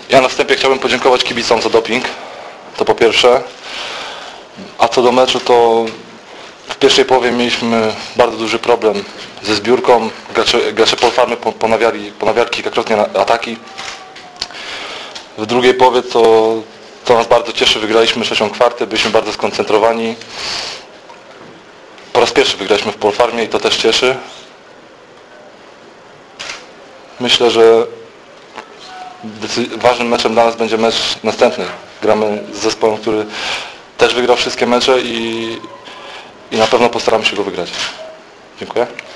Ja na wstępie chciałbym podziękować kibicom za doping, to po pierwsze. A co do meczu, to w pierwszej połowie mieliśmy bardzo duży problem ze zbiórką. Gracze Polfarmy ponawiali kilkakrotnie ataki. W drugiej połowie to nas bardzo cieszy, wygraliśmy 6/4, byliśmy bardzo skoncentrowani. Po raz pierwszy wygraliśmy w Polfarmie i to też cieszy. Myślę, że ważnym meczem dla nas będzie mecz następny. Gramy z zespołem, który też wygrał wszystkie mecze i na pewno postaramy się go wygrać. Dziękuję.